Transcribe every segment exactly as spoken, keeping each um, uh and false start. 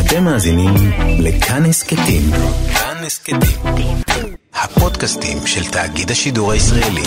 אתם מאזינים לכאן הסכתים. כאן הסכתים, הפודקאסטים של תאגיד השידור הישראלי.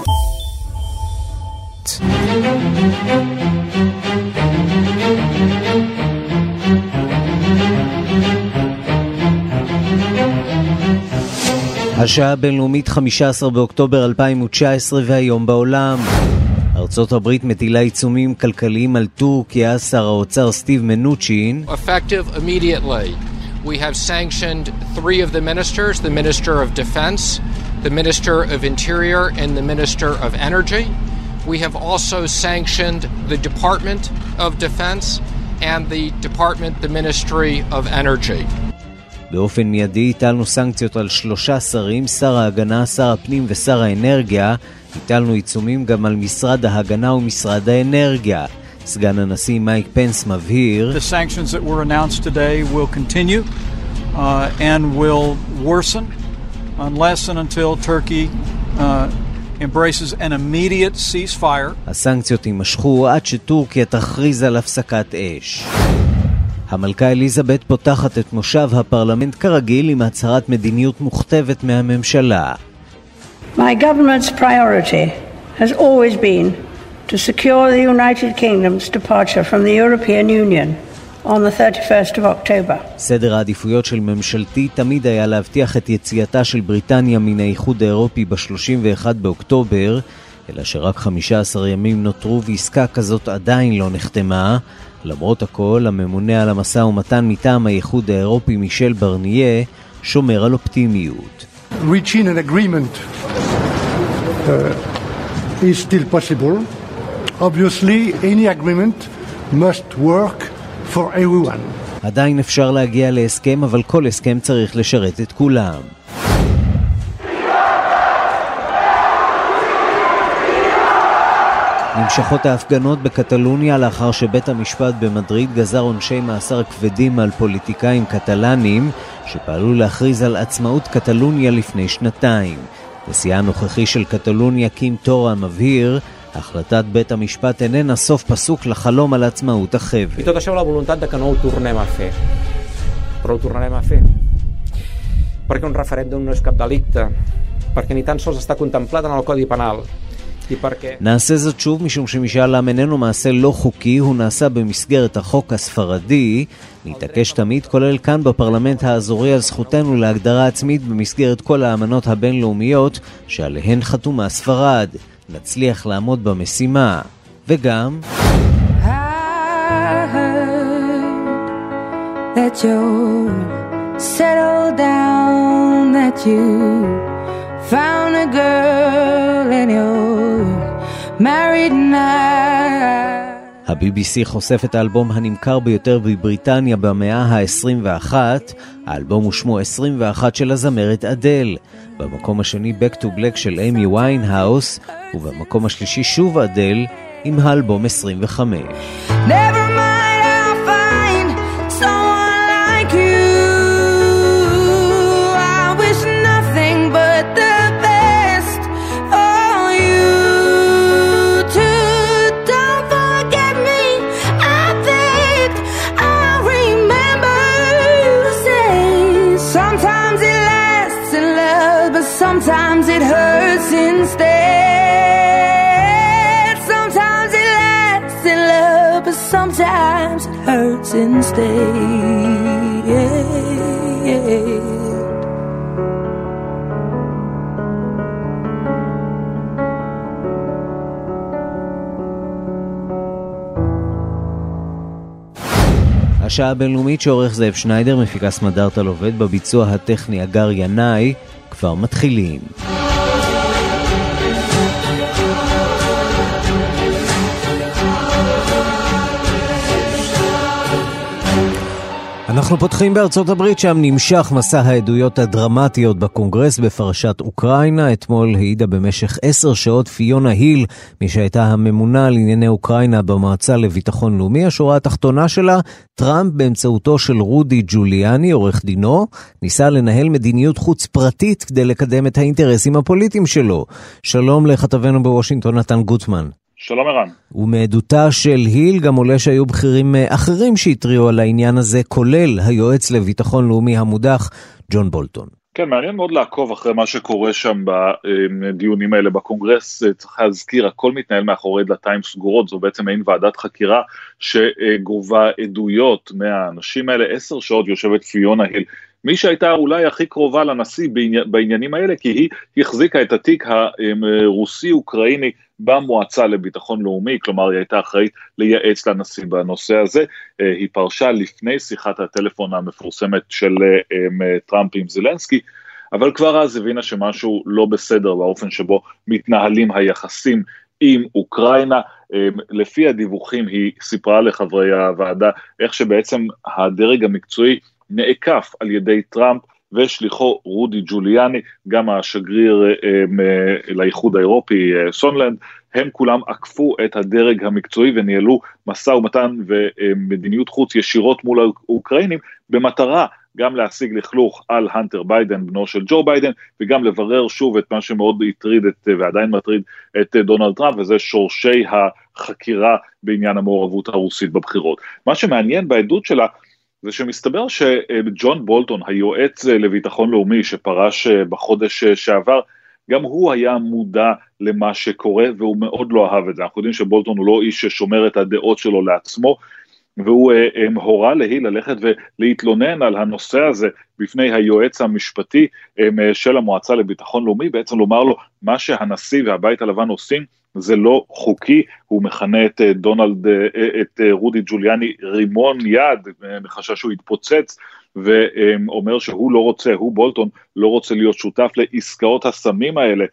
השעה הבינלאומית חמישה עשר באוקטובר אלפיים תשע עשרה והיום בעולם. ארצות הברית מטילה עיצומים כלכליים על טורקיה, שר האוצר סטיב מנוצ'ין. Effective immediately. We have sanctioned three of the ministers, the Minister of Defense, the Minister of Interior, and the Minister of Energy. We have also sanctioned the Department of Defense and the Department, the Ministry of Energy. באופן מיידי הטלנו סנקציות על שלושה שרים, שר ההגנה, שר הפנים ושר האנרגיה. הטלנו עיצומים גם על משרד ההגנה ומשרד האנרגיה. סגן הנשיא מייק פנס מבהיר, The sanctions that were announced today will continue uh, and will worsen unless and until Turkey uh, embraces an immediate ceasefire. הסנקציות יימשכו עד שטורקיה תכריז על הפסקת אש. המלכה אליזבת פותחת את מושב הפרלמנט כרגיל עם הצהרת מדיניות מוכתבת מהממשלה. My government's priority has always been to secure the United Kingdom's departure from the European Union on the thirty-first of October. סדר העדיפויות של ממשלתי תמיד היה להבטיח את יציאתה של בריטניה מן האיחוד האירופי ב-שלושים ואחד באוקטובר, אלא שרק חמישה עשר ימים נותרו ועסקה כזאת עדיין לא נחתמה. למרות הכל, הממונה על המשא ומתן מטעם האיחוד האירופי מישל ברניה שומר על אופטימיות. Reaching an agreement uh, is still possible. Obviously, any agreement must work for everyone. עדיין אפשר להגיע להסכם, אבל כל הסכם צריך לשרת את כולם. נמשכות ההפגנות בקטלוניה לאחר שבית המשפט במדריד גזר עונשי מאסר כבדים על פוליטיקאים קטלנים שפעלו להכריז על עצמאות קטלוניה לפני שנתיים. נשיאה הנוכחי של קטלוניה קים טורה מבהיר, החלטת בית המשפט איננה סוף פסוק לחלום על עצמאות החבל. I tot això la voluntat de que no ho tornem a fer. Però ho tornarem a fer. Perquè un referèndum no és cap delicte, perquè ni tan sols està contemplat en el Codi Penal. נעשה זאת שוב משום שמשאל העם איננו מעשה לא חוקי, הוא נעשה במסגרת החוק הספרדי. נתעקש תמיד, כולל כאן בפרלמנט האזורי, על זכותנו להגדרה עצמית במסגרת כל האמנות הבינלאומיות שעליהן חתומה ספרד. נצליח לעמוד במשימה. וגם I heard that you settled down, that you found a girl and you're married now. ה-בי בי סי חושף את האלבום הנמכר ביותר בבריטניה במאה ה-עשרים ואחת. האלבום הוא שמו עשרים ואחת של הזמרת אדל. במקום השני Back to Black של אימי ויינהאוס, ובמקום השלישי שוב אדל עם האלבום עשרים וחמש. Never mind, I'll find someone like you. I wish nothing but the best for you too. Don't forget me, I think I'll remember you say sometimes it lasts in love, but sometimes it hurts instead. Sometimes it lasts in love, but sometimes it hurts instead. השעה הבינלאומית שעורך זאב שניידר, מפיקה סמדארטל עובד, בביצוע הטכני אגר ינאי. כבר מתחילים. אנחנו פותחים בארצות הברית, שם נמשך מסע העדויות הדרמטיות בקונגרס בפרשת אוקראינה. אתמול העידה במשך עשר שעות פיונה היל, מי שהייתה הממונה על ענייני אוקראינה במועצה לביטחון לאומי. השורה התחתונה שלה, טראמפ באמצעותו של רודי ג'וליאני, עורך דינו, ניסה לנהל מדיניות חוץ פרטית כדי לקדם את האינטרסים הפוליטיים שלו. שלום לכתבנו בוושינגטון נתן גוטמן. שלום ערן. ומעדותה של היל גם עולה שהיו בכירים אחרים שהטריעו על העניין הזה, כולל היועץ לביטחון לאומי המודח, ג'ון בולטון. כן, מעניין מאוד לעקוב אחרי מה שקורה שם בדיונים האלה בקונגרס. צריך להזכיר, הכל מתנהל מאחורי דלתיים סגורות, זו בעצם אין ועדת חקירה שגובה עדויות מהאנשים האלה. עשר שעות יושבת פיונה היל, מי שהייתה אולי הכי קרובה לנשיא בעניינים האלה, כי היא החזיקה את התיק הרוסי-אוקראיני במועצה לביטחון לאומי, כלומר היא הייתה אחראית לייעץ לנשיא בנושא הזה. היא פרשה לפני שיחת הטלפון המפורסמת של טראמפ עם זלנסקי, אבל כבר אז הבינה שמשהו לא בסדר באופן שבו מתנהלים היחסים עם אוקראינה. לפי הדיווחים היא סיפרה לחברי הוועדה איך שבעצם הדרג המקצועי נעקף על ידי טראמפ ושליחו רודי ג'וליאני, גם השגריר לאיחוד האירופי סונלנד, הם כולם עקפו את הדרג המקצועי וניהלו משא ומתן ומדיניות חוץ ישירות מול האוקראינים, במטרה גם להשיג לכלוך על הנטר ביידן, בנו של ג'ו ביידן, וגם לברר שוב את מה שמאוד הטריד את, ועדיין מטריד את דונלד טראמפ, וזה שורשי החקירה בעניין המעורבות הרוסית בבחירות. מה שמעניין בעדות שלה, זה שמסתבר שג'ון בולטון, היועץ לביטחון לאומי שפרש בחודש שעבר, גם הוא היה מודע למה שקורה, והוא מאוד לא אהב את זה. אנחנו יודעים שבולטון הוא לא איש ששומר את הדעות שלו לעצמו, והוא הורה להיל ללכת ולהתלונן על הנושא הזה בפני היועץ המשפטי של המועצה לביטחון לאומי, בעצם לומר לו מה שהנשיא והבית הלבן עושים זה לא חוקי. הוא מכנה את דונלד, את רודי ג'וליאני רימון יד, מחשש שהוא יתפוצץ, ואומר שהוא לא רוצה, הוא בולטון לא רוצה להיות שותף לעסקאות הסמים האלה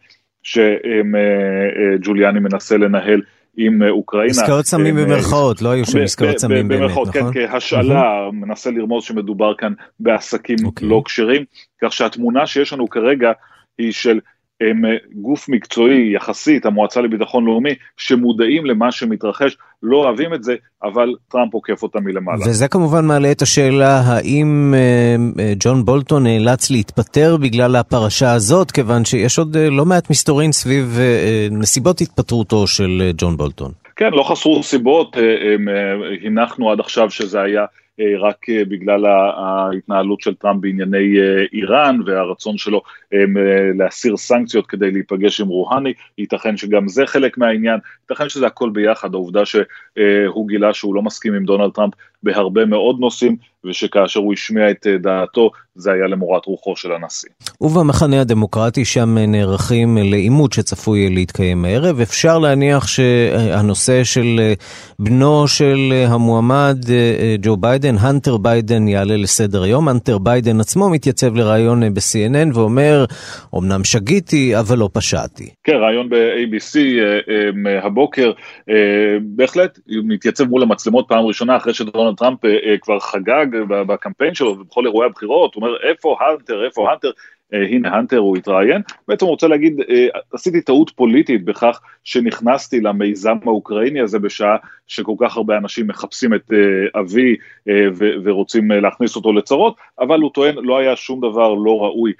שג'וליאני מנסה לנהל עם אוקראינה. עסקאות סמים במרכאות, לא היו שם עסקאות סמים באמת, נכון? כן, כהשאלה, מנסה לרמוז שמדובר כאן בעסקים לא כשרים, כך שהתמונה שיש לנו כרגע היא של הם גוף מקצועי יחסית, המועצה לביטחון לאומי, שמודעים למה שמתרחש, לא אוהבים את זה, אבל טראמפ עוקף אותם מלמעלה. וזה כמובן מעלה את השאלה, האם ג'ון בולטון נאלץ להתפטר בגלל הפרשה הזאת, כיוון שיש עוד לא מעט מסתורין סביב נסיבות התפטרותו של ג'ון בולטון. כן, לא חסרו סיבות, הנחנו עד עכשיו שזה היה רק בגלל ההתנהלות של טראמפ בענייני איראן, והרצון שלו להסיר סנקציות כדי להיפגש עם רוהני. ייתכן שגם זה חלק מהעניין, ייתכן שזה הכל ביחד, העובדה שהוא גילה שהוא לא מסכים עם דונלד טראמפ בהרבה מאוד נושאים, ושכאשר הוא השמיע את דעתו, זה היה למורת רוחו של הנשיא. ובמחנה הדמוקרטי שם נערכים לעימות שצפוי להתקיים הערב. אפשר להניח שהנושא של בנו של המועמד ג'ו ביידן, הנטר ביידן, יעלה לסדר היום. הנטר ביידן עצמו מתייצב לראיון ב-סי אן אן ואומר, אמנם שגיתי, אבל לא פשעתי. כן, ראיון ב-איי בי סי הבוקר, בהחלט מתייצב מול המצלמות פעם ראשונה, אחרי שדונלד טראמפ כבר חגג בקמפיין שלו ובכל אירועי הבחירות. הוא אומר, איפה הנטר, איפה הנטר? הנה הנטר, הוא התראיין. בעצם הוא רוצה להגיד, עשיתי טעות פוליטית בכך שנכנסתי למיזם האוקראיני הזה בשעה שכל כך הרבה אנשים מחפשים את אבי ורוצים להכניס אותו לצרות, אבל הוא טוען, לא היה שום דבר לא ראוי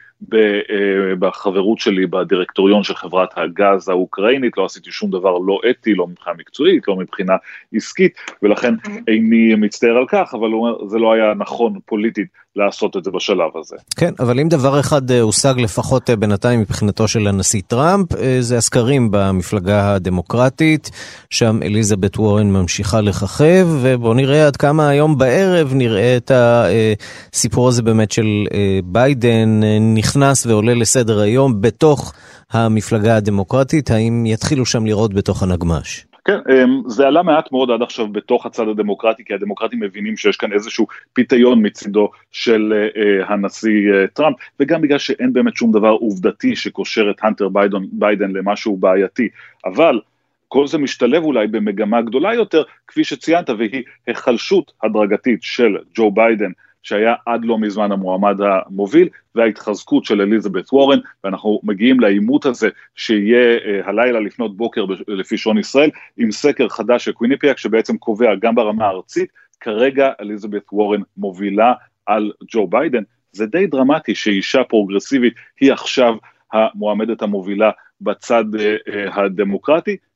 בחברות שלי בדירקטוריון של חברת הגז האוקראינית, לא עשיתי שום דבר לא אתי, לא מבחינה מקצועית, לא מבחינה עסקית, ולכן איני מצטער על כך, אבל זה לא היה נכון פוליטית לעשות את זה בשלב הזה. כן, אבל אם דבר אחד הושג לפחות בינתיים מבחינתו של הנשיא טראמפ, זה הסקרים במפלגה הדמוקרטית, שם אליזבת וורן ממשיכה לככב, ובואו נראה עד כמה היום בערב נראה את הסיפור הזה באמת של ביידן נכנס ועולה לסדר היום בתוך המפלגה הדמוקרטית, האם יתחילו שם לראות בתוך הנגמש? כן, זה עלה מעט מאוד עד עכשיו בתוך הצד הדמוקרטי, כי הדמוקרטים מבינים שיש כאן איזשהו פיתיון מצידו של הנשיא טראמפ, וגם בגלל שאין באמת שום דבר עובדתי שקושר את הנטר ביידן, ביידן למשהו בעייתי, אבל כל זה משתלב אולי במגמה גדולה יותר, כפי שציינת, והיא החלשות הדרגתית של ג'ו ביידן, שהיה עד לא מזמן המועמד המוביל, וההתחזקות של אליזבת וורן, ואנחנו מגיעים לעימות הזה, שיהיה הלילה לפנות בוקר לפי שעון ישראל, עם סקר חדש של קוויניפיאק, שבעצם קובע גם ברמה הארצית, כרגע אליזבת וורן מובילה על ג'ו ביידן. זה די דרמטי שאישה פרוגרסיבית היא עכשיו המועמדת המובילה בצד הדמוקרטי,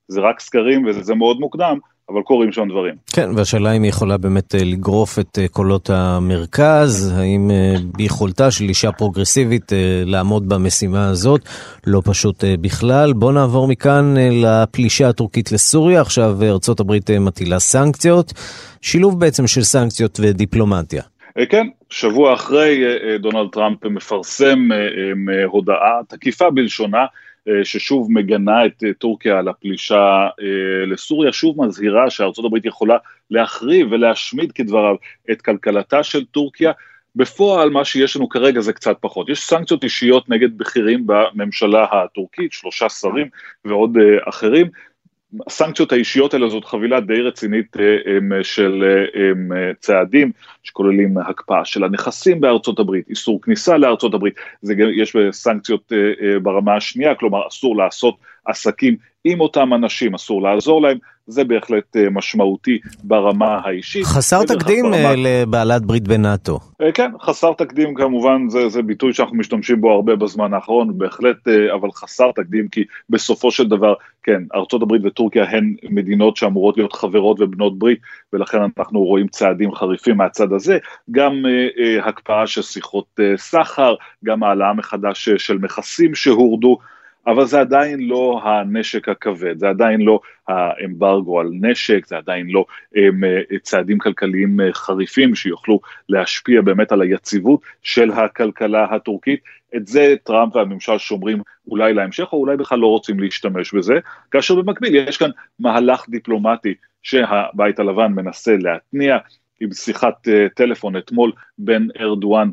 זה רק סקרים וזה מאוד מוקדם, אבל קוראים שם דברים. כן, והשאלה אם היא יכולה באמת לגרוף את קולות המרכז, האם ביכולתה של אישה פרוגרסיבית לעמוד במשימה הזאת, לא פשוט בכלל. בוא נעבור מכאן לפלישה הטורקית לסוריה, עכשיו ארצות הברית מטילה סנקציות, שילוב בעצם של סנקציות ודיפלומטיה. כן, שבוע אחרי דונלד טראמפ מפרסם הודעה תקיפה בלשונה, ששוב מגנה את טורקיה על הפלישה לסוריה, שוב מזהירה שארצות הברית יכולה להחריב ולהשמיד כדבריו את כלכלתה של טורקיה. בפועל מה שיש לנו כרגע זה קצת פחות. יש סנקציות אישיות נגד בכירים בממשלה הטורקית, שלושה שרים ועוד אחרים. הסנקציות האישיות האלה זאת חבילה די רצינית של צעדים שכוללים הקפאה של הנכסים בארצות הברית, איסור כניסה לארצות הברית, זה יש סנקציות ברמה השנייה, כלומר אסור לעשות עסקים עם אותם אנשים, אסור לעזור להם, זה בהחלט משמעותי ברמה האישית. חסר תקדים ברמה... לבעלת ברית בנאטו. כן, חסר תקדים כמובן, זה, זה ביטוי שאנחנו משתמשים בו הרבה בזמן האחרון, בהחלט, אבל חסר תקדים, כי בסופו של דבר, כן, ארצות הברית וטורקיה הן מדינות שאמורות להיות חברות ובנות ברית, ולכן אנחנו רואים צעדים חריפים מהצד הזה, גם אה, הקפאה של שיחות אה, סחר, גם העלאה מחדש של מכסים שהורדו, אבל זה עדיין לא הנשק הכבד, זה עדיין לא האמברגו על נשק, זה עדיין לא הם, צעדים כלכליים חריפים שיוכלו להשפיע באמת על היציבות של הכלכלה הטורקית. את זה טראמפ והממשל שומרים אולי להמשך, או אולי בכלל לא רוצים להשתמש בזה, כאשר במקביל יש כאן מהלך דיפלומטי שהבית הלבן מנסה להתניע, עם שיחת טלפון אתמול בין ארדואן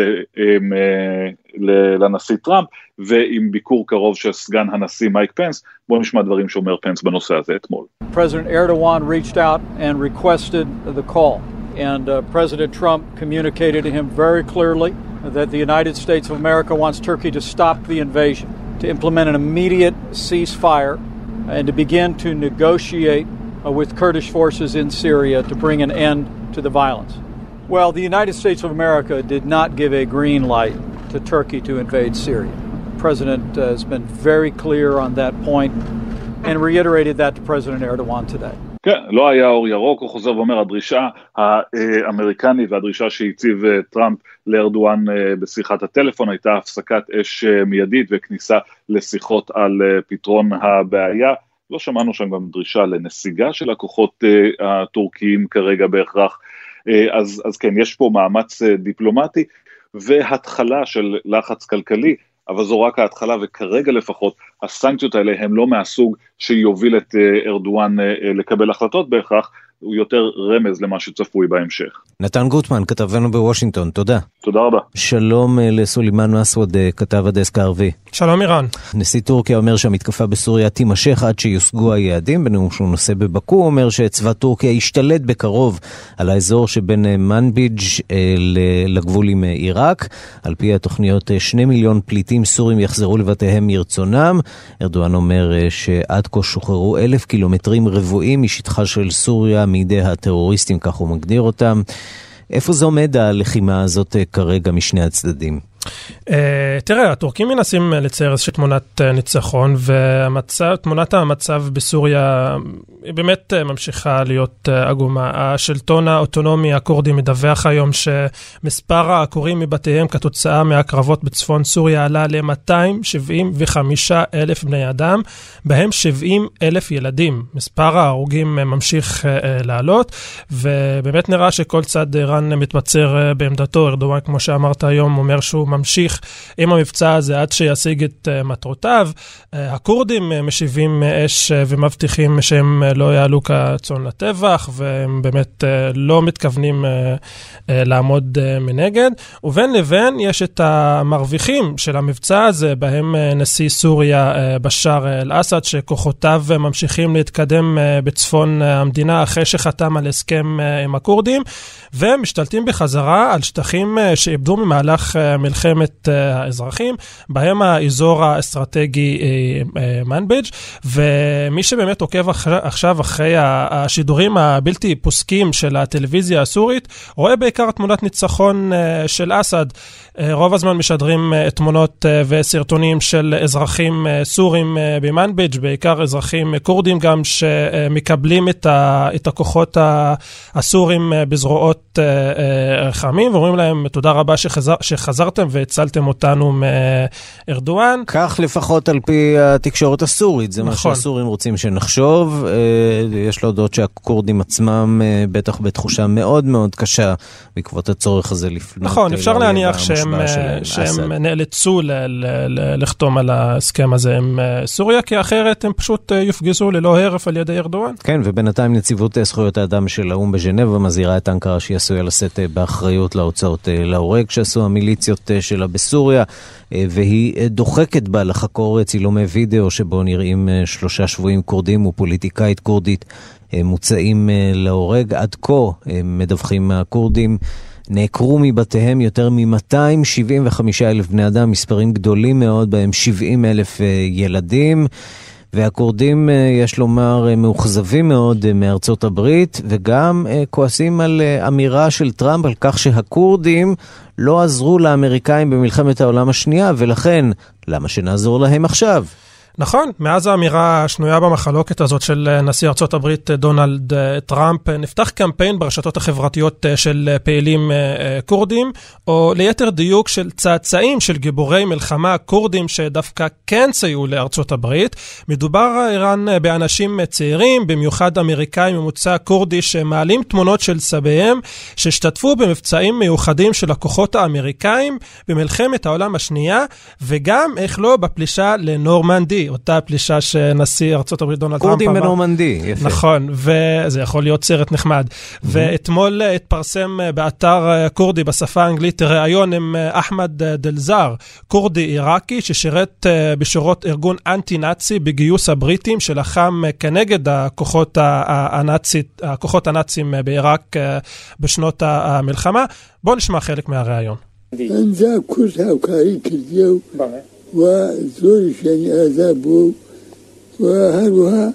לנשיא טראמפ, ועם ביקור קרוב של סגן הנשיא מייק פנס. בואו נשמע דברים שאומר פנס בנושא הזה אתמול. President Erdogan reached out and requested the call, and uh, President Trump communicated to him very clearly that the United States of America wants Turkey to stop the invasion, to implement an immediate ceasefire, and to begin to negotiate uh, with Kurdish forces in Syria to bring an end to the violence. Well, the United States of America did not give a green light to Turkey to invade Syria. The President uh, has been very clear on that point and reiterated that to President Erdogan today. כן, לא היה אור ירוק, הוא חוזר ואומר, הדרישה האמריקנית והדרישה שהציב טראמפ לארדואן בשיחת הטלפון הייתה הפסקת אש מיידית וכניסה לשיחות על פתרון הבעיה. לא שמענו שם גם דרישה לנסיגה של הכוחות הטורקיים כרגע בהכרח, אז, אז כן, יש פה מאמץ דיפלומטי והתחלה של לחץ כלכלי, אבל זו רק ההתחלה, וכרגע לפחות הסנקציות האלה הם לא מהסוג שיוביל את ארדואן לקבל החלטות בהכרח, הוא יותר רמז למה שצפוי בהמשך. נתן גוטמן, כתבנו בוושינגטון, תודה. תודה רבה. שלום לסולימאן מסווד, כתב הדסק הערבי. שלום איראן. נשיא טורקיה אומר שהמתקפה בסוריה תימשך עד שיושגו היעדים, בנאום שהוא נושא בבקו, אומר שצבא טורקיה ישתלט בקרוב על האזור שבין מנביג' לגבול עם עיראק. על פי התוכניות שני מיליון פליטים סורים יחזרו לבתיהם מרצונם. ארדואן אומר שעד כה שוחררו אלף קילומטרים רבועים משטחה של סוריה מידי הטרוריסטים, כך הוא מגדיר אותם. איפה זו עומד הלחימה הזאת כרגע משני הצדדים? תראה, הטורקים מנסים לצייר איזושהי תמונת ניצחון, ותמונת המצב בסוריה היא באמת ממשיכה להיות עגומה. השלטון האוטונומי הקורדי מדווח היום שמספר העקורים מבתיהם כתוצאה מהקרבות בצפון סוריה עלה ל-מאתיים שבעים וחמישה אלף בני אדם, בהם שבעים אלף ילדים. מספר ההרוגים ממשיך לעלות, ובאמת נראה שכל צד איראן מתבצר בעמדתו. ארדואן, כמו שאמרת היום, אומר שהוא ממשיך עם המבצע הזה עד שישיג את מטרותיו. הקורדים משיבים אש ומבטיחים שהם לא יעלו כצאן לטבח, והם באמת לא מתכוונים לעמוד מנגד. ובין לבין יש את המרוויחים של המבצע הזה, בהם נשיא סוריה בשאר אל-אסד, שכוחותיו ממשיכים להתקדם בצפון המדינה אחרי שחתם על הסכם עם הקורדים, ומשתלטים בחזרה על שטחים שאיבדו ממהלך מלחמת מלחמת האזרחים, בהם האזור האסטרטגי מנביג', ומי שבאמת עוקב עכשיו אחרי השידורים הבלתי פוסקים של הטלוויזיה הסורית, רואה בעיקר תמונת ניצחון של אסד. רוב הזמן משדרים תמונות וסרטונים של אזרחים סורים במנביג', בעיקר אזרחים קורדים גם שמקבלים את, ה, את הכוחות הסורים בזרועות רחמים, ואומרים להם תודה רבה שחזר, שחזרתם והצלתם אותנו מארדואן. כך לפחות על פי התקשורת הסורית, זה נכון. מה שהסורים רוצים שנחשוב. יש להודות שהקורדים עצמם בטח בתחושה מאוד מאוד קשה בעקבות הצורך הזה לפנות. נכון, אפשר להניח שהם, שהם נאלצו ל- ל- לחתום על ההסכם הזה עם סוריה, כי אחרת הם פשוט יופגזו ללא הרף על ידי ארדואן. כן, ובינתיים נציבות זכויות האדם של האו"ם בז'נבה מזהירה את אנקרה שהיא עשויה לשאת באחריות להוצאות להורג שעשו המיליציות שלה בסוריה, והיא דוחקת בה לחקור צילומי וידאו שבו נראים שלושה שבויים קורדים ופוליטיקאית קורדית מוצאים להורג. עד כה מדווחים הקורדים נעקרו מבתיהם יותר מ-מאתיים שבעים וחמישה אלף בני אדם, מספרים גדולים מאוד, בהם שבעים אלף ילדים, והקורדים, יש לומר, מאוכזבים מאוד מארצות הברית, וגם כועסים על אמירה של טראמפ על כך שהקורדים לא עזרו לאמריקאים במלחמת העולם השנייה, ולכן, למה שנעזור להם עכשיו? נכון, מאז האמירה השנויה במחלוקת הזאת של נשיא ארצות הברית דונלד טראמפ, נפתח קמפיין ברשתות החברתיות של פעילים קורדים, או ליתר דיוק של צאצאים של גיבורי מלחמה קורדים שדווקא כן סייעו לארצות הברית. מדובר איראן באנשים צעירים, במיוחד אמריקאים ממוצא קורדי, שמעלים תמונות של סביהם שהשתתפו במבצעים מיוחדים של הכוחות האמריקאים במלחמת העולם השנייה, וגם איך לא בפלישה לנורמנדי, אותה פלישה שנשיא ארצות הברית דונלד טראמפ קורדים בנורמנדי, יפה. נכון, וזה יכול להיות סרט נחמד. ואתמול התפרסם באתר קורדי בשפה האנגלית ראיון עם אחמד דלזר, קורדי עיראקי ששירת בשורות ארגון אנטי-נאצי בגיוס הבריטים שלחם כנגד הכוחות הנאצית, הכוחות הנאצים בעיראק בשנות המלחמה. בואו נשמע חלק מהראיון. انزا کورد هاوکاری کردیه و زورش یعنی عذاب بو و هروها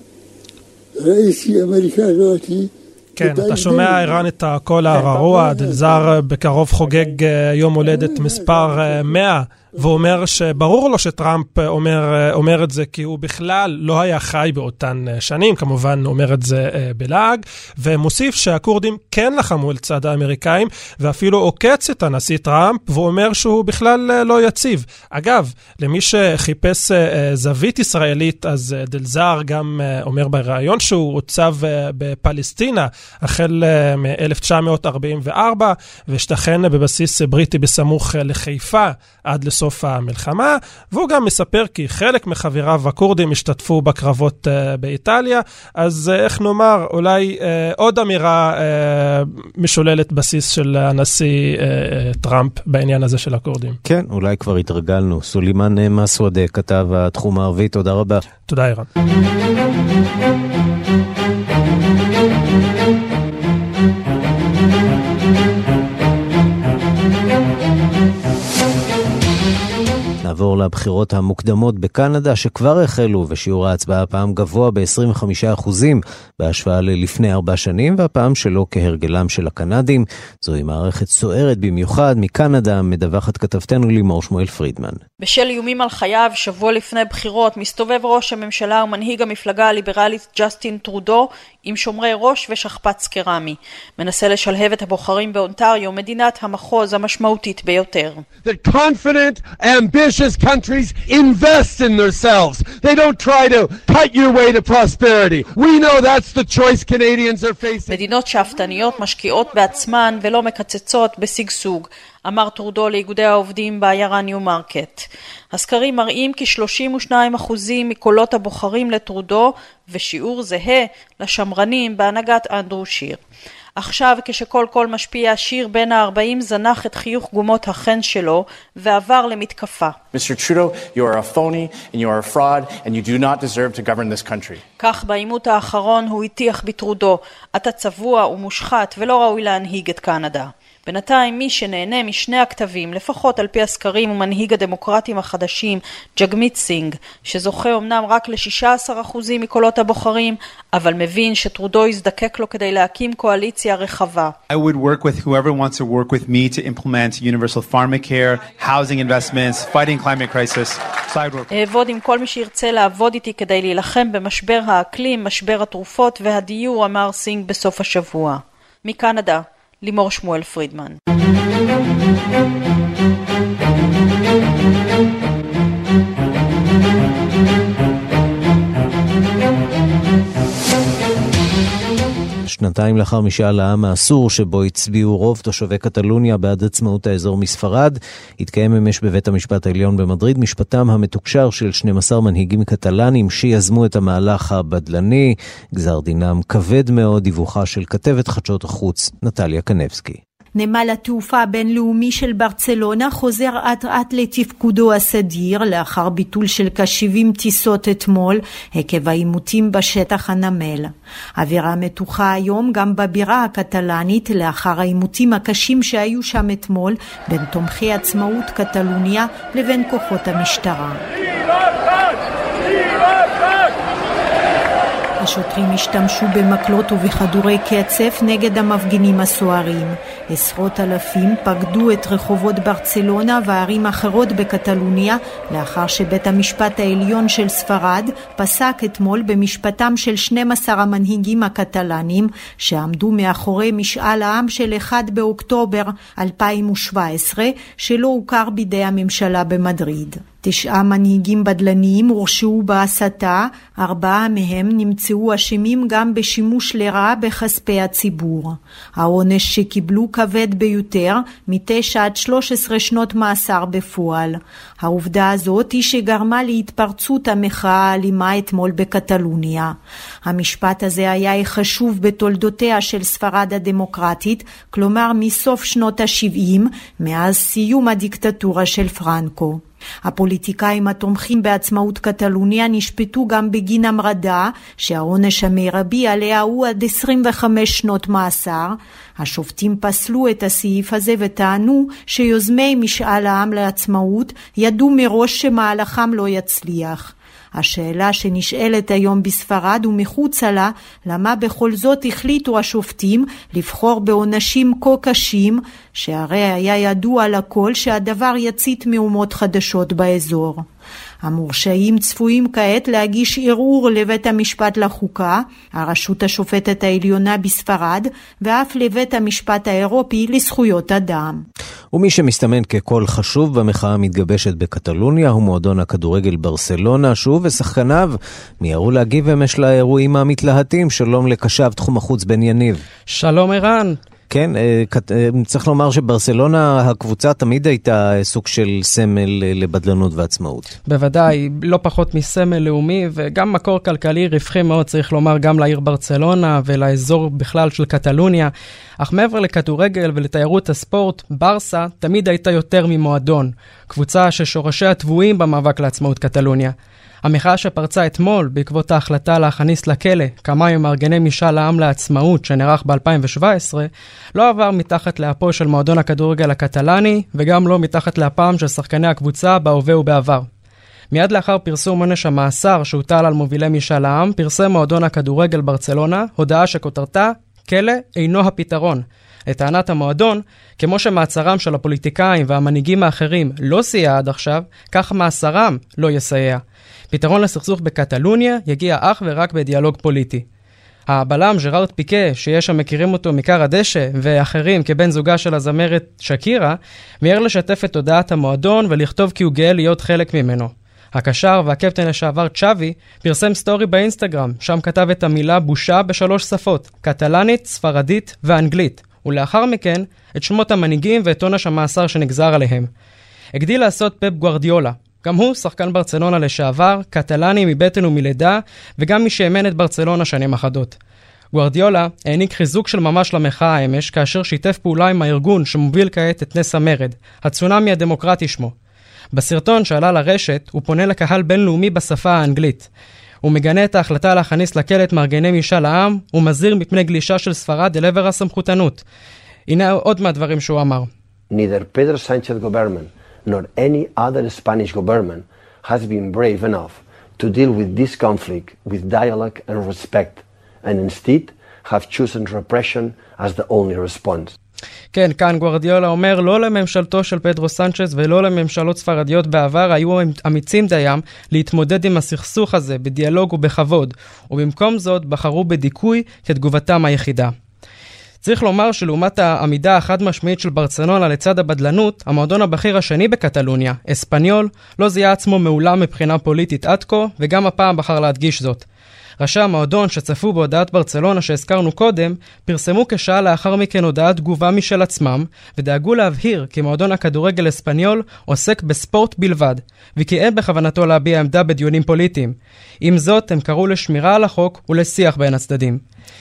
رئیسی امریکا راتی כן, אתה שומע איראן את הקול הרעוע, דלזר בקרוב חוגג יום הולדת מספר מאה, ואומר שברור לו שטראמפ אומר, אומר את זה כי הוא בכלל לא היה חי באותן שנים, כמובן אומר את זה בלעג, ומוסיף שהקורדים כן לחמו לצד האמריקאים, ואפילו עוקץ את הנשיא טראמפ, ואומר שהוא בכלל לא יציב. אגב, למי שחיפש זווית ישראלית, אז דלזר גם אומר ברעיון שהוא הוצב בפלסטינה, החל מ-אלף תשע מאות ארבעים וארבע, ושתכן בבסיס בריטי בסמוך לחיפה עד לסוף המלחמה, והוא גם מספר כי חלק מחבריו הקורדים השתתפו בקרבות באיטליה, אז איך נאמר, אולי עוד אמירה משוללת בסיס של הנשיא טראמפ בעניין הזה של הקורדים. כן, אולי כבר התרגלנו. סולימן מסוודה, כתב התחום הערבי, תודה רבה. תודה אירן. נעבור לבחירות המוקדמות בקנדה שכבר החלו, ושיעור ההצבעה הפעם גבוה ב-עשרים וחמישה אחוז בהשוואה ללפני ארבע שנים, והפעם שלא כהרגלם של הקנדים. זוהי מערכת סוערת במיוחד. מקנדה מדווחת כתבתנו לימור שמואל פרידמן. בשל איומים על חייו, שבוע לפני בחירות מסתובב ראש הממשלה ומנהיג המפלגה הליברלית ג'סטין טרודו עם שומרי ראש ושכפ"ץ קרמי. מנסה לשלהב את הבוחרים באונטריו, מדינת המחוז המשמעותית ביותר. The confident, ambitious countries invest in themselves. They don't try to cut your way to prosperity. We know that's the choice Canadians are facing. מדינות שאפתניות משקיעות בעצמן ולא מקצצות בסגסוג, אמר טרודו לאיגודי העובדים בעיירה ניו מרקט. הסקרים מראים כי שלושים ושניים אחוז מקולות הבוחרים לטרודו, ושיעור זהה לשמרנים בהנהגת אנדרו שיר. עכשיו כשכל קול משפיע שיר בין ה-ארבעים זנח את חיוך גומות החן שלו ועבר למתקפה. Mister Trudeau, you are a phony and you are a fraud and you do not deserve to govern this country. כך בעימות האחרון הוא הטיח בטרודו, אתה צבוע ומושחת ולא ראוי להנהיג את קנדה. בינתיים מי שנהנה משני הכתבים, לפחות על פי הסקרים ומנהיג הדמוקרטים החדשים, ג'גמית סינג, שזוכה אמנם רק ל-שישה עשר אחוז מקולות הבוחרים, אבל מבין שטרודו יזדקק לו כדי להקים קואליציה רחבה. I would work with whoever wants to work with me to implement universal pharmacare, housing investments, fighting climate crisis. אעבוד עם כל מי שירצה לעבוד איתי כדי להילחם במשבר האקלים, משבר התרופות והדיור, אמר סינג בסוף השבוע. מקנדה, לימור שמואל פרידמן. שנתיים לאחר משאל העם האסור שבו הצביעו רוב תושבי קטלוניה בעד עצמאות האזור מספרד, התקיים אמש בבית המשפט העליון במדריד משפטם המתוקשר של שנים עשר מנהיגים קטלנים שיזמו את המהלך הבדלני. גזר דינם כבד מאוד. דיווחה של כתבת חדשות החוץ נטליה קנבסקי. נמל התעופה הבינלאומי של ברצלונה חוזר עד עד לתפקודו הסדיר לאחר ביטול של כ-שבעים טיסות אתמול עקב העימותים בשטח הנמל. אווירה מתוחה היום גם בבירה הקטלנית לאחר העימותים הקשים שהיו שם אתמול בין תומכי עצמאות קטלוניה לבין כוחות המשטרה. השוטרים השתמשו במקלות ובכדורי קצף נגד המפגינים הסוערים. עשרות אלפים פקדו את רחובות ברצלונה וערים אחרות בקטלוניה לאחר שבית המשפט העליון של ספרד פסק אתמול במשפטם של שנים עשר המנהיגים הקטלנים שעמדו מאחורי משאל העם של אחד באוקטובר אלפיים שבע עשרה שלא הוכר בידי הממשלה במדריד. תשעה מנהיגים בדלניים הורשעו בהסתה, ארבעה מהם נמצאו אשמים גם בשימוש לרעה בכספי הציבור. העונש שקיבלו כבד ביותר, מתשע עד שלוש עשרה שנות מאסר בפועל. העובדה הזאת היא שגרמה להתפרצות המחאה האלימה אתמול בקטלוניה. המשפט הזה היה חשוב בתולדותיה של ספרד הדמוקרטית, כלומר מסוף שנות ה-שבעים, מאז סיום הדיקטטורה של פרנקו. הפוליטיקאים התומכים בעצמאות קטלוניה נשפטו גם בגין המרדה, שהעונש המרבי עליה הוא עד עשרים וחמש שנות מאסר. השופטים פסלו את הסעיף הזה וטענו שיוזמי משאל העם לעצמאות ידעו מראש שמהלכם לא יצליח. השאלה שנשאלת היום בספרד ומחוצה לה, למה בכל זאת החליטו השופטים לבחור בעונשים כה קשים, שהרי היה ידוע לכל שהדבר יצית מהומות חדשות באזור. המורשעים צפויים כעת להגיש ערעור לבית המשפט לחוקה, הרשות השופטת העליונה בספרד, ואף לבית המשפט האירופי לזכויות אדם. ומי שמסתמן כקול חשוב במחאה המתגבשת בקטלוניה הוא מועדון הכדורגל ברסלונה, שהוא ושחקניו מיהרו להגיב אמש לאירועים המתלהטים. שלום לקשב תחום החוץ בן יניב. שלום ערן. כן, צריך לומר שברסלונה הקבוצה תמיד הייתה סוג של סמל לבדלנות ועצמאות. בוודאי, לא פחות מסמל לאומי וגם מקור כלכלי רווחי מאוד, צריך לומר, גם לעיר ברצלונה ולאזור בכלל של קטלוניה. אך מעבר לכדורגל ולתיירות הספורט, ברסה תמיד הייתה יותר ממועדון, קבוצה ששורשיה טבועים במאבק לעצמאות קטלוניה. המחאה שפרצה אתמול בעקבות ההחלטה להכניס לכלא כמה ממארגני משאל העם לעצמאות שנערך ב-אלפיים שבע עשרה לא עבר מתחת לאפו של מועדון הכדורגל הקטלני וגם לא מתחת לאפם של שחקני הקבוצה בהווה ובעבר. מיד לאחר פרסום עונש המאסר שהוטל על מובילי משאל העם, פרסם מועדון הכדורגל ברצלונה הודעה שכותרתה כלא אינו הפתרון. לטענת המועדון, כמו שמעצרם של הפוליטיקאים והמנהיגים האחרים לא סייע עד עכשיו, כך מאסרם לא יסייע. פתרון לסכסוך בקטלוניה יגיע אך ורק בדיאלוג פוליטי. הבלם ג'רארד פיקה, שיש המכירים אותו מקר הדשא, ואחרים כבן זוגה של הזמרת שקירה, מיהר לשתף את הודעת המועדון ולכתוב כי הוא גאה להיות חלק ממנו. הקשר והקפטן לשעבר צ'אבי פרסם סטורי באינסטגרם, שם כתב את המילה בושה בשלוש שפות, קטלנית, ספרדית ואנגלית, ולאחר מכן את שמות המנהיגים ואת עונש המאסר שנגזר עליהם. הגדיל לעשות פפ גוארדיולה, גם הוא שחקן ברצלונה לשעבר, קטלני מבטן ומלידה, וגם מי שאמן את ברצלונה שנים אחדות. גוארדיולה העניק חיזוק של ממש למחאה אמש, כאשר שיתף פעולה עם הארגון שמוביל כעת את נס המרד, הצונאמי הדמוקרטי שמו. בסרטון שעלה לרשת, הוא פונה לקהל בינלאומי בשפה האנגלית. הוא מגנה את ההחלטה להכניס לכלא את מארגני משאל העם, ומזהיר מפני גלישה של ספרד אל עבר הסמכותנות. הנה עוד מהדברים שהוא אמר. Neither Pedro Sánchez government nor any other Spanish government has been brave enough to deal with this conflict with dialogue and respect, and instead have chosen repression as the only response. כן, כאן גוארדיולה אומר, לא לממשלתו של פדרו סנצ'ז ולא לממשלות ספרדיות בעבר היו אמיצים דיים להתמודד עם הסכסוך הזה בדיאלוג ובכבוד, ובמקום זאת בחרו בדיכוי כתגובתם היחידה. צריך לומר שלעומת העמידה החד משמעית של ברצלונה לצד הבדלנות, המועדון הבכיר השני בקטלוניה, אספניול, לא זיהה עצמו מעולם מבחינה פוליטית עד כה, וגם הפעם בחר להדגיש זאת. ראשי המועדון שצפו בהודעת ברצלונה שהזכרנו קודם, פרסמו כשעה לאחר מכן הודעת תגובה משל עצמם, ודאגו להבהיר כי מועדון הכדורגל אספניול עוסק בספורט בלבד, וכי אין בכוונתו להביע עמדה בדיונים פוליטיים. עם זאת, הם קראו לשמירה על החוק ולשיח בין הצדדים.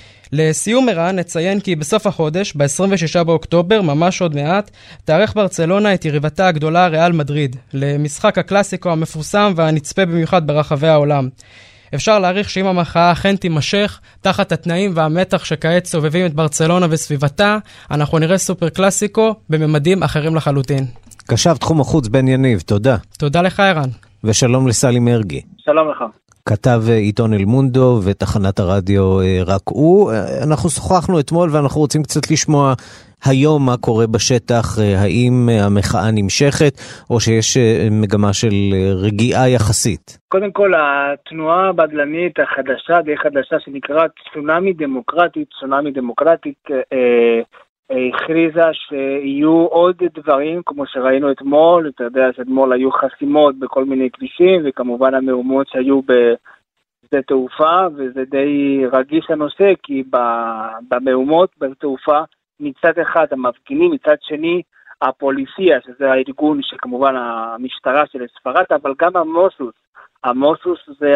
לסיום מראה נציין כי בסוף החודש, ב-עשרים ושישה באוקטובר, ממש עוד מעט, תארך ברצלונה את יריבתה הגדולה ריאל מדריד, למשחק הקלאסיקו המפורסם והנצפה במיוחד ברחבי העולם. אפשר להעריך שאם המחאה אכן תימשך, תחת התנאים והמתח שכעת סובבים את ברצלונה וסביבתה, אנחנו נראה סופר קלאסיקו בממדים אחרים לחלוטין. קשב תחום החוץ בן יניב, תודה. תודה לך ערן. ושלום לסלי מרגי. שלום לך. כתב עיתון אל מונדו ותחנת הרדיו רק הוא. אנחנו שוחחנו אתמול ואנחנו רוצים קצת לשמוע היום מה קורה בשטח, האם המחאה נמשכת או שיש מגמה של רגיעה יחסית. קודם כל, התנועה הבדלנית החדשה, די חדשה שנקראת צונאמי דמוקרטית, צונאמי דמוקרטית אה, הכריזה שיהיו עוד דברים, כמו שראינו אתמול, אתה יודע שאתמול היו חסימות בכל מיני כבישים, וכמובן המהומות שהיו בשדה תעופה, וזה די רגיש הנושא, כי במהומות בתעופה, מצד אחד המפגינים, מצד שני הפוליסיה, שזה הארגון שכמובן המשטרה של ספרד, אבל גם המוסוס, המוסוס זה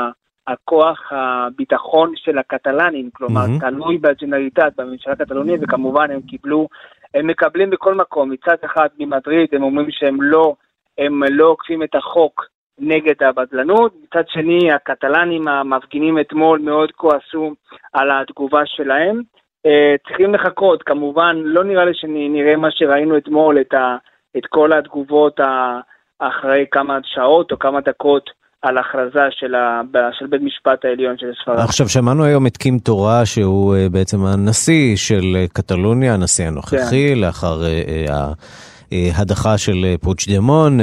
הכוח הביטחון של הקטלנים, כלומר mm-hmm. תלוי בג'נרליטת, בממשלה הקטלונית, וכמובן הם קיבלו, הם מקבלים בכל מקום, מצד אחד ממדריד, הם אומרים שהם לא, הם לא עוקפים את החוק נגד הבדלנות, מצד שני הקטלנים המפגינים אתמול מאוד כועסו על התגובה שלהם, צריכים לחכות, כמובן לא נראה לי שנראה מה שראינו אתמול, את, ה, את כל התגובות אחרי כמה שעות או כמה דקות על הכרזה של, ה, של בית משפט העליון של ספרד. עכשיו שמענו היום את קים תורה שהוא בעצם הנשיא של קטלוניה, הנשיא הנוכחי, כן. לאחר ה... הדחה של פוצ'דמון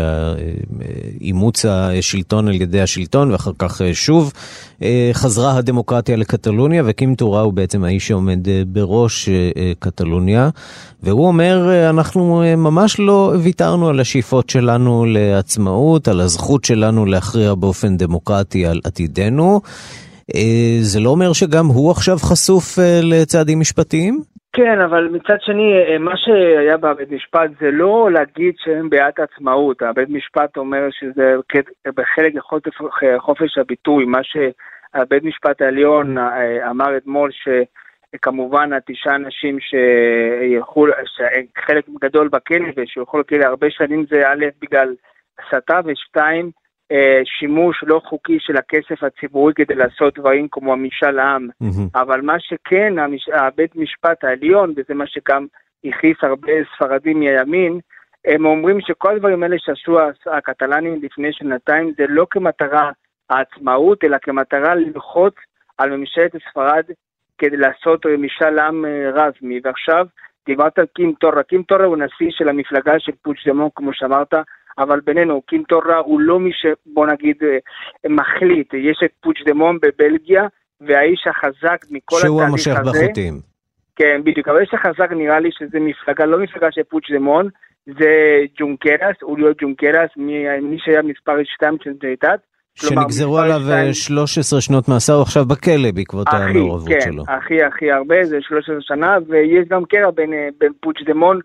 ואימוץ השלטון על ידי השלטון, ואחר כך שוב חזרה הדמוקרטיה לקטלוניה, וקים תורה הוא בעצם האיש שעומד בראש קטלוניה, והוא אומר, אנחנו ממש לא ויתרנו על השאיפות שלנו לעצמאות, על הזכות שלנו להכריע באופן דמוקרטי על עתידנו. זה לא אומר שגם הוא עכשיו חשוף לצעדים משפטיים? כן, אבל מצד שני, מה שהיה בבית משפט זה לא להגיד שהם בעד עצמאות. הבית משפט אומר שזה בחלק חופש הביטוי. מה שהבית משפט העליון אמר אתמול, שכמובן התשעה אנשים שילכו, חלק גדול בכלא ושילכו לכלא הרבה שנים, זה א' בגלל הסתה, ושתיים, שימוש לא חוקי של הכסף הציבורי כדי לעשות דברים כמו המשאל העם. Mm-hmm. אבל מה שכן, הבית משפט העליון, וזה מה שגם הכניס הרבה ספרדים מהימין, הם אומרים שכל הדברים האלה שעשו הקטלנים לפני שנתיים, זה לא כמטרה העצמאות, אלא כמטרה ללחוץ על ממשלת ספרד כדי לעשות משאל עם רזמי. ועכשיו דיברת על קים תורה. קים תורה הוא נשיא של המפלגה של פוצ'דמון, כמו שאמרת, אבל בינינו, קים תורה הוא לא מי שבוא נגיד מחליט. יש את פוצ'דמון בבלגיה, והאיש החזק מכל התהליך הזה. שהוא המשך בחוטים. כן, בדיוק. אבל האיש החזק נראה לי שזה מפלגה, לא מפלגה של פוצ'דמון, זה ג'ונקרס, אוליו ג'ונקרס, מי שהיה מספר שתיים של דייטת. שנגזרו עליו שלוש עשרה שנות מאסר, הוא עכשיו בכלא בעקבות המעורבות שלו. כן, הכי הכי הרבה, זה שלוש עשרה שנה, ויש גם קרע בין, בין פוצ'דמון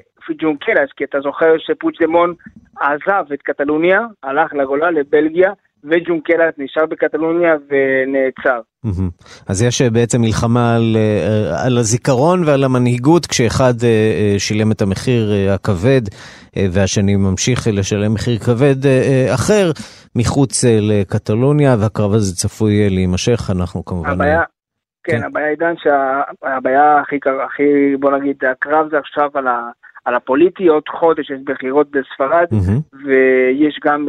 לג'ונקרס, כי אתה זוכר שפוצ'דמון עזב את קטלוניה, הלך לגולה לבלגיה, וג'ונקלס נשאר בקטלוניה ונעצר. אז יש בעצם מלחמה על, על הזיכרון ועל המנהיגות, כשאחד שילם את המחיר הכבד והשני ממשיך לשלם מחיר כבד אחר מחוץ לקטלוניה, והקרב הזה צפוי להימשך. אנחנו כמובן... הבעיה, כן, כן. הבעיה עידן שהבעיה הכי, הכי, בוא נגיד, הקרב זה עכשיו על, ה, על הפוליטי, עוד חודש יש בחירות בספרד, mm-hmm. ויש גם...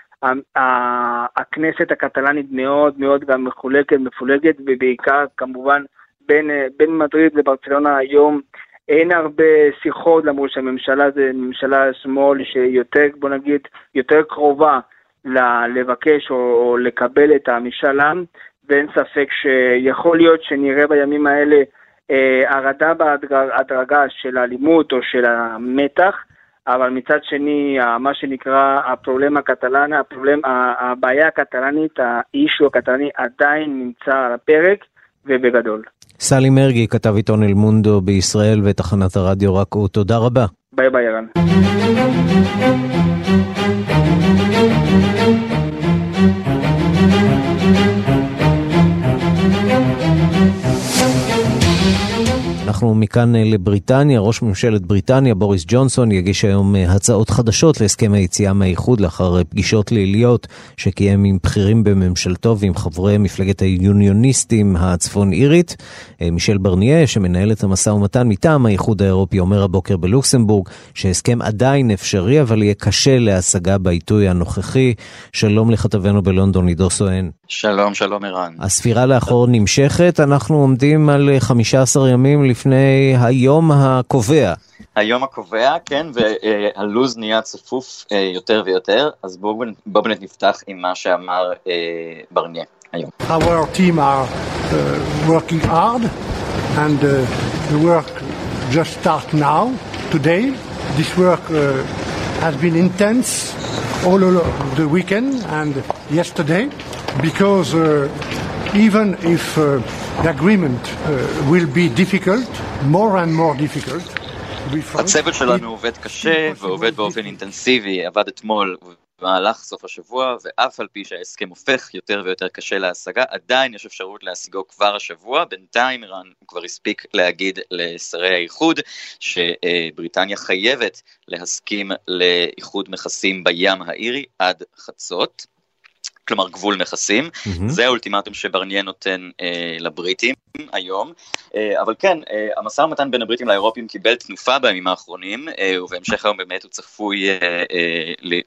הכנסת הקטלנית מאוד מאוד גם מחולקת, מפולגת, ובעיקר כמובן בין, בין מדריד לברצלונה היום אין הרבה שיחות, למרות שהממשלה זה ממשלה שמאל שיותר, בוא נגיד, יותר קרובה לבקש או, או לקבל את המשאל עם, ואין ספק שיכול להיות שנראה בימים האלה אה, הרדה בהדרגה של האלימות או של המתח, אבל מצד שני, מה שנקרא הפרובלמה הקטלנה, הפרובלמה, הבעיה הקטלנית, האישו הקטלני עדיין נמצא על הפרק ובגדול. סלי מרגי, כתב עיתון אל מונדו בישראל ותחנת הרדיו רק"ו, תודה רבה. ביי ביי ירן. אנחנו מכאן לבריטניה. ראש ממשלת בריטניה בוריס ג'ונסון יגיש היום הצעות חדשות להסכם היציאה מהאיחוד לאחר פגישות ליליות שקיים עם בכירים בממשלתו ועם חברי מפלגת היוניוניסטים הצפון אירית. מישל ברניה, שמנהל את המשא ומתן מטעם האיחוד האירופי, אומר הבוקר בלוקסמבורג שהסכם עדיין אפשרי, אבל יהיה קשה להשגה בעיתוי הנוכחי. שלום לכתבנו בלונדון, עידו סואן. שלום, שלום ערן. הספירה לאחור נמשכת, אנחנו עומדים על חמישה עשר ימים לפני היום הקובע. היום הקובע, כן, והלוז נהיה צפוף יותר ויותר, אז בואו באמת נפתח עם מה שאמר ברניה היום. Our team are uh, working hard and uh, the work just start now, today. This work uh, has been intense all the weekend and yesterday because uh, even if uh, the agreement uh, will be difficult, more and more difficult. הצוות שלנו עובד קשה ועובד באופן אינטנסיבי, עבד אתמול במהלך סוף השבוע, ואף על פי שההסכם הופך יותר ויותר קשה להשגה, עדיין יש אפשרות להשיגו כבר השבוע. בינתיים איראן כבר הספיק להגיד לשרי האיחוד שבריטניה חייבת להסכים לאיחוד מכסים בים האירי עד חצות, כלומר גבול מכסים. Mm-hmm. זה האולטימטום שברניה נותן אה, לבריטים היום, אה, אבל כן, אה, המשא ומתן בין הבריטים לאירופים קיבל תנופה בימים האחרונים, אה, ובהמשך היום באמת הוא צפוי אה, אה, ל-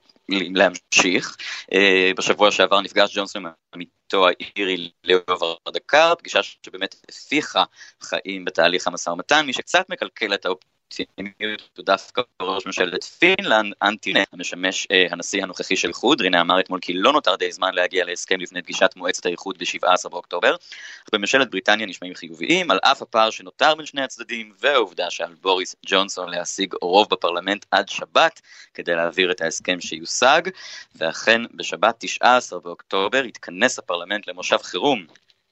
להמשיך. אה, בשבוע שעבר נפגש ג'ונסון עם עמיתו האירי לאו ורדקר, פגישה שבאמת הפיחה חיים בתהליך המשא ומתן. מי שקצת מקלקל את האופציה הוא דווקא ראש ממשלת פינלנד, אנטי רינה, המשמש אה, הנשיא הנוכחי של איחוד. רינה אמר אתמול כי לא נותר די זמן להגיע להסכם לפני פגישת מועצת האיחוד ב-שבעה עשר באוקטובר. בממשלת בריטניה נשמעים חיוביים, על אף הפער שנותר בין שני הצדדים, והעובדה שעל בוריס ג'ונסון להשיג רוב בפרלמנט עד שבת, כדי להעביר את ההסכם שיושג, ואכן בשבת תשעה עשר באוקטובר התכנס הפרלמנט למושב חירום,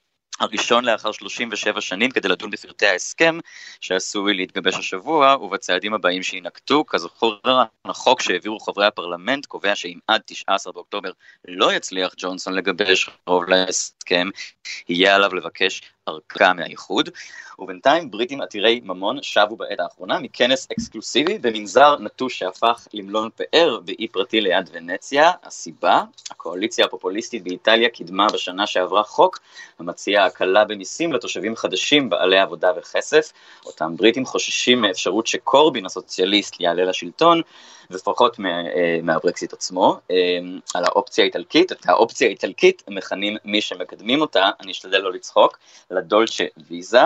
הראשון לאחר שלושים ושבע שנים, כדי לדון בפרטי ההסכם שעשוי להתגבש השבוע ובצעדים הבאים שינקטו. כזכור, החוק שהעבירו חברי הפרלמנט קובע שאם עד תשעה עשר באוקטובר לא יצליח ג'ונסון לגבש רוב להסכם, יהיה עליו לבקש ארכה מהאיחוד. ובינתיים בריטים עתירי ממון שבו בעת האחרונה מכנס אקסקלוסיבי במנזר נטוש שהפך למלון פאר באי פרטי ליד ונציה. הסיבה, הקואליציה הפופוליסטית באיטליה קידמה בשנה שעברה חוק המציע הקלה במיסים לתושבים חדשים בעלי עבודה וכסף. אותם בריטים חוששים מאפשרות שקורבין הסוציאליסט יעלה לשלטון, ופחות מהברקסיט עצמו. על האופציה האיטלקית, את האופציה האיטלקית מכנים מי שמקדמים אותה, אני אשתדל לא לצחוק, לדולצ'ה ויזה.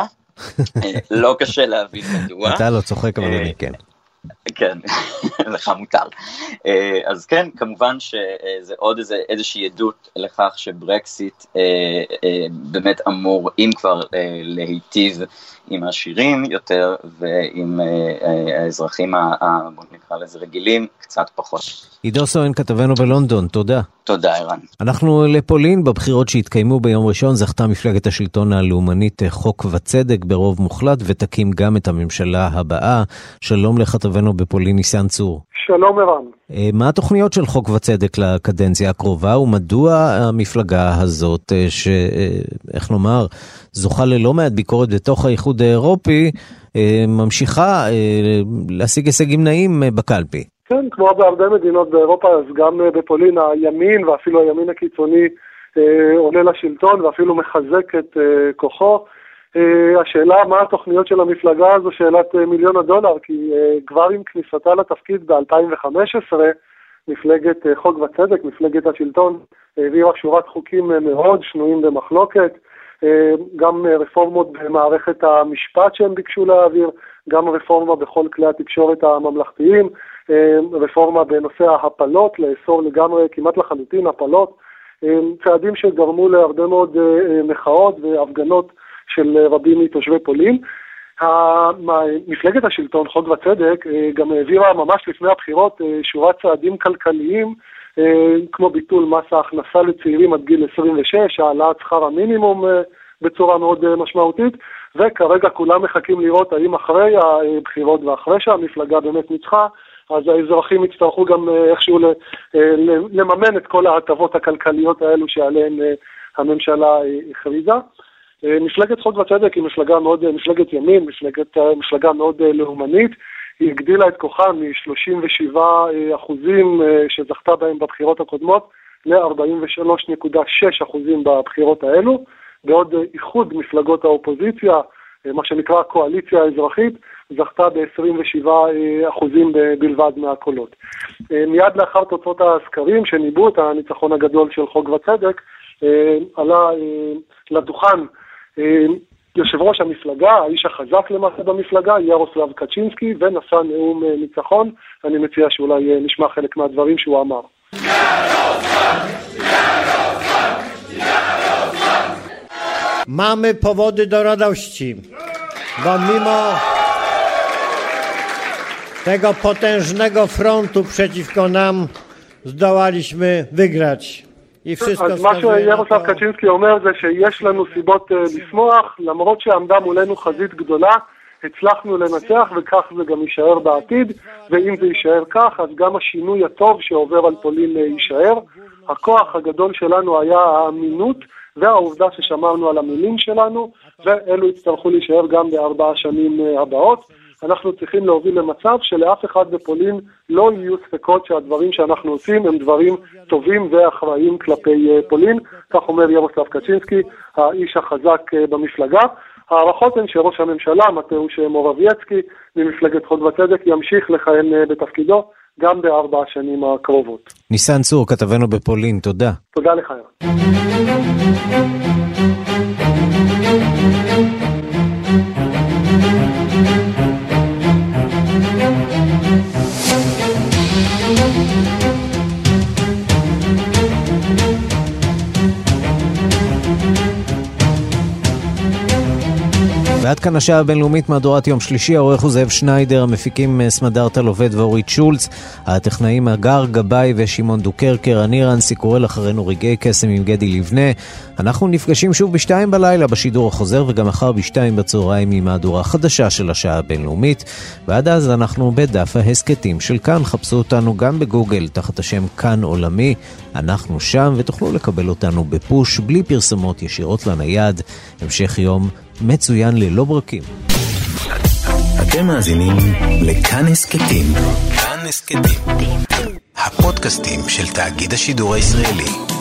לא קשה להבין מדוע. אתה לא צוחק, אבל אני כן. כן, לך מותר. אז כן, כמובן שזה עוד איזושהי עדות לכך שברקסיט באמת אמור, אם כבר, להיטיב עם העשירים יותר, ועם האזרחים, בוא נקרא לזה רגילים, קצת פחות. עידו סואן, כתבנו בלונדון, תודה. תודה, ערן. אנחנו לפולין. בבחירות שהתקיימו ביום ראשון זכתה מפלגת השלטון הלאומנית חוק וצדק ברוב מוחלט, ותקים גם את הממשלה הבאה. שלום לכתבנו בפולין, ניסן צור. שלום ערן. מה התוכניות של חוק וצדק לקדנציה הקרובה, ומדוע המפלגה הזאת, שאיך נאמר, זוכה ללא מעט ביקורת בתוך האיחוד האירופי, ממשיכה להשיג הישגים נאים בקלפי? כן, כמו בהרבה מדינות באירופה, אז גם בפולין הימין ואפילו הימין הקיצוני עולה לשלטון ואפילו מחזק את כוחו. השאלה מה התוכניות של המפלגה הזו שאלת מיליון הדולר, כי כבר עם כניסתה לתפקיד ב-אלפיים וחמש עשרה מפלגת חוק וצדק, מפלגת השלטון, העבירה שורת חוקים מאוד שנויים במחלוקת, גם רפורמות במערכת המשפט שהם ביקשו להעביר, גם רפורמה בכל כלי התקשורת הממלכתיים, רפורמה בנושא ההפלות, לאסור לגמרי כמעט לחלוטין הפלות, צעדים שגרמו להרבה מאוד מחאות והפגנות של רבים מתושבי פולין. מפלגת השלטון חוק וצדק גם העבירה ממש לפני הבחירות שורת צעדים כלכליים, כמו ביטול מס ההכנסה לצעירים עד גיל עשרים ושש, העלאת שכר המינימום בצורה מאוד משמעותית, וכרגע כולם מחכים לראות האם אחרי הבחירות ואחרי שהמפלגה באמת ניצחה, אז האזרחים יצטרכו גם איכשהו לממן את כל ההטבות הכלכליות האלו שעליהן הממשלה הכריזה. מפלגת חוק וצדק היא מפלגה מאוד, מפלגת ימין, מפלגת, מפלגה מאוד לאומנית, היא הגדילה את כוחה מ-שלושים ושבעה אחוזים שזכתה בהם בבחירות הקודמות ל-ארבעים ושלושה נקודה שש אחוזים בבחירות האלו, בעוד איחוד מפלגות האופוזיציה, מה שנקרא הקואליציה האזרחית, זכתה ב-עשרים ושבעה אחוזים בלבד מהקולות. מיד לאחר תוצאות הסקרים שניבאו את הניצחון הגדול של חוק וצדק, עלה לדוכן יושב ראש המפלגה, האיש החזק למעשה במפלגה, ירוסלב קצ'ינסקי, ונשא נאום ניצחון. אני מציע שאולי נשמע חלק מהדברים שהוא אמר. Mamy powody do radości, bo mimo tego potężnego frontu przeciwko nam zdołaliśmy wygrać. אז מה שירוסלב קצ'ינסקי אומר זה שיש לנו סיבות לשמוח, למרות שעמדה מולנו חזית גדולה, הצלחנו לנצח וכך זה גם יישאר בעתיד, ואם זה יישאר כך אז גם השינוי הטוב שעובר על פולין יישאר. הכוח הגדול שלנו היה האמינות והעובדה ששמרנו על המילים שלנו, ואלו יצטרכו להישאר גם בארבע השנים הבאות. אנחנו צריכים להוביל למצב שלאף אחד בפולין לא יהיו ספקות שהדברים שאנחנו עושים הם דברים טובים ואחראיים כלפי פולין, כך אומר ירוסלב קצ'ינסקי, האיש החזק במפלגה. הערכות הן שראש הממשלה, מתאוש מורבייצקי, ממפלגת חוק וצדק, ימשיך לכהן בתפקידו גם בארבע השנים הקרובות. ניסן צור, כתבנו בפולין, תודה. תודה לך. ועד כאן השעה הבינלאומית מהדורת יום שלישי, העורך הוא זאב שניידר, המפיקים סמדר תלובד ואורית שולץ, הטכנאים אגר גבאי ושמעון דוקרקר, אני רנסי קורל, אחרינו רגעי קסם עם גדי לבנה. אנחנו נפגשים שוב בשתיים בלילה בשידור החוזר, וגם מחר בשתיים בצהריים עם מהדורה חדשה של השעה הבינלאומית, ועד אז אנחנו בדף ההסקטים של כאן. חפשו אותנו גם בגוגל תחת השם כאן עולמי, אנחנו שם, ותוכלו לקבל אותנו בפוש בלי פרסמות ישירות לנייד. המשך יום מצוין ללא ברקים. אתם מאזינים לכאן הסקטים. כאן הסקטים, הפודקאסטים של תאגיד השידור הישראלי.